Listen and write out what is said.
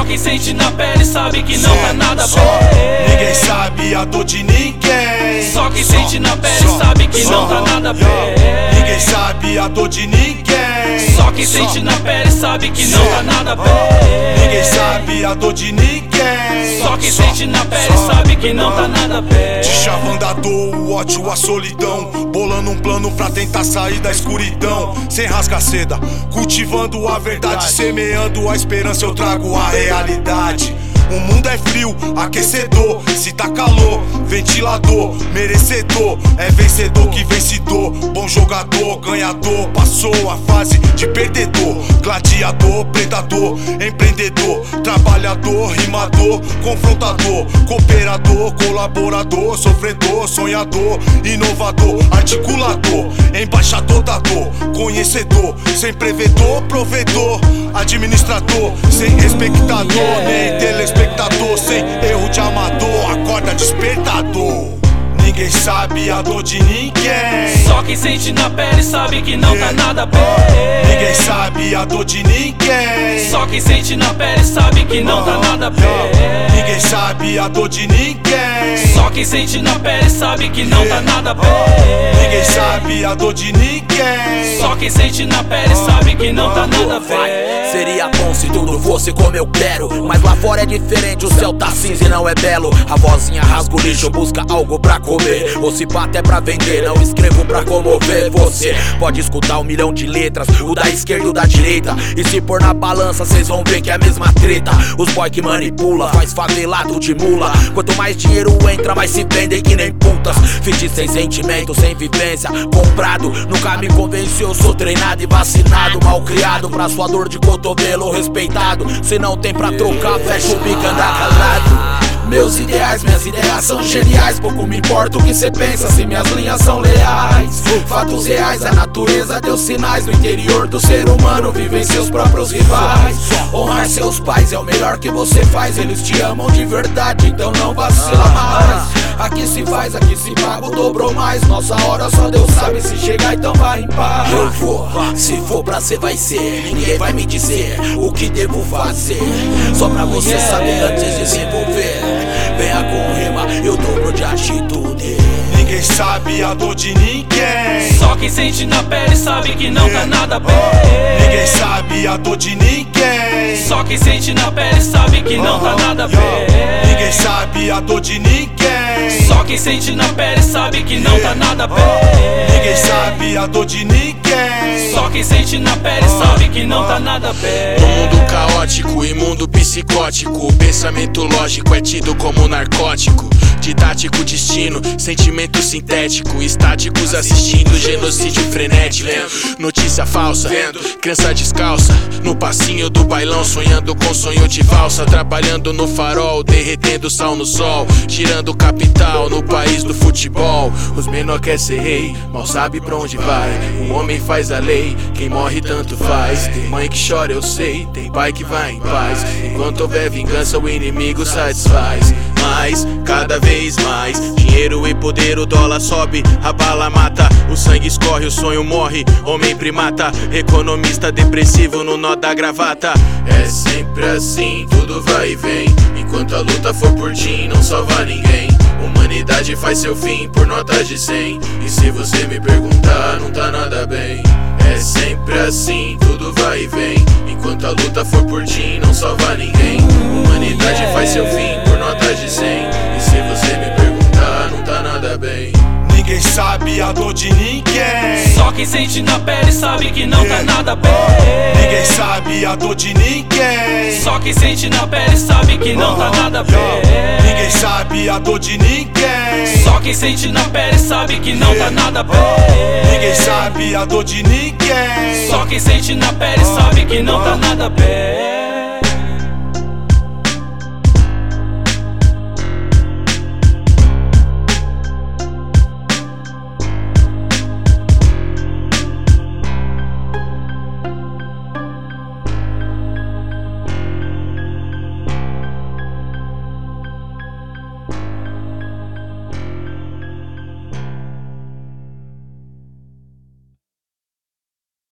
quem sente na pele sabe que não tá nada bem. Ninguém sabe a dor de ninguém. Só quem sente na pele sabe que não tá nada bem. Ninguém sabe a dor de ninguém. Só quem sente na pele sabe que não tá nada bem. Ninguém sabe a dor de ninguém. Só quem sente na pele sabe que não tá nada bem. Chavando a dor, o ódio, a solidão, bolando um plano pra tentar sair da escuridão. Sem rasga-seda, cultivando a verdade, semeando a esperança, eu trago a realidade. O mundo é frio, aquecedor, se tá calor, ventilador, merecedor, é vencedor que vencedor, bom jogador, ganhador, passou a fase de perdedor, gladiador, predador, empreendedor, trabalhador, rimador, confrontador, cooperador, colaborador, sofredor, sonhador, inovador, articulador, embaixador da dor, conhecedor, sem prevedor, provedor, administrador, sem espectador, nem telespectador, sem erro de amador, acorda despertador. Ninguém sabe a dor de ninguém. Só quem sente na pele sabe que não tá nada bem. Ninguém sabe a dor de ninguém. Só quem sente na pele sabe que não tá nada bem. Ninguém sabe a dor de ninguém. Só quem sente na pele sabe que não tá nada bem. Ninguém sabe a dor de ninguém. Só quem sente na pele sabe que não tá nada bem. Seria bom se tudo fosse como eu quero, mas lá fora é diferente, o céu tá cinza e não é belo. A vozinha rasga o lixo, busca algo pra comer, ou se pá até pra vender, não escrevo pra comover. Você pode escutar 1 milhão de letras, o da esquerda e o da direita, e se pôr na balança cês vão ver que é a mesma treta. Os boy que manipula, faz favelado de mula. Quanto mais dinheiro entra, mais se vendem que nem putas. Fit sem sentimento, sem vivência, comprado. Nunca me convenceu, eu sou treinado e vacinado, mal criado pra sua dor de cotovelo respeitado. Se não tem pra trocar, fecha o bico, anda calado. Meus ideais, minhas ideias são geniais. Pouco me importa o que cê pensa, se minhas linhas são leais. Fatos reais, a natureza deu sinais. No interior do ser humano vivem seus próprios rivais. Honrar seus pais é o melhor que você faz. Eles te amam de verdade, então não vacila mais. Aqui se faz, aqui se paga o dobro ou mais. Nossa hora só Deus sabe, se chegar então vai em paz. Eu vou, se for pra ser vai ser. Ninguém vai me dizer o que devo fazer. Só pra você saber antes de se envolver. Venha com rima, eu dobro de atitude. Ninguém sabe a dor de ninguém. Só quem sente na pele sabe que não tá nada bem. Ninguém sabe a dor de ninguém. Só quem sente na pele sabe que não tá nada bem. Ninguém sabe a dor de ninguém. Só quem sente na pele sabe que não tá nada bem. Ninguém sabe a dor de ninguém. Só quem sente na pele sabe que não tá nada bem. No mundo caótico e mundo psicótico, o pensamento lógico é tido como narcótico. Didático destino, sentimento sintético, estáticos assistindo genocídio frenético. Notícia falsa, criança descalça no passinho do bailão, sonhando com sonho de valsa, trabalhando no farol, derretendo sal no sol, tirando capital no país do futebol. Os menor quer ser rei, mal sabe pra onde vai. Um homem faz a lei, quem morre tanto faz. Tem mãe que chora, eu sei, tem pai que vai em paz. Enquanto houver vingança, o inimigo satisfaz. Mas, cada vez mais, dinheiro e poder, o dólar sobe, a bala mata, o sangue escorre, o sonho morre, homem primata, economista depressivo no nó da gravata. É sempre assim, tudo vai e vem, enquanto a luta for por ti, não salva ninguém. Humanidade faz seu fim por notas de 100, e se você me perguntar, não tá nada bem. É sempre assim, tudo vai e vem, enquanto a luta for por ti, não salva ninguém. Humanidade faz seu fim por notas de 100, e se você me perguntar, não tá nada bem. Ninguém sabe a dor de ninguém. Só quem sente na pele sabe que não tá nada bem. Ninguém sabe a dor de ninguém. Só quem sente na pele sabe que não tá nada bem. Ninguém sabe a dor de ninguém. Só quem sente na pele sabe que não tá nada bem. Ninguém sabe a dor de ninguém. Só quem sente na pele sabe que não tá nada bem.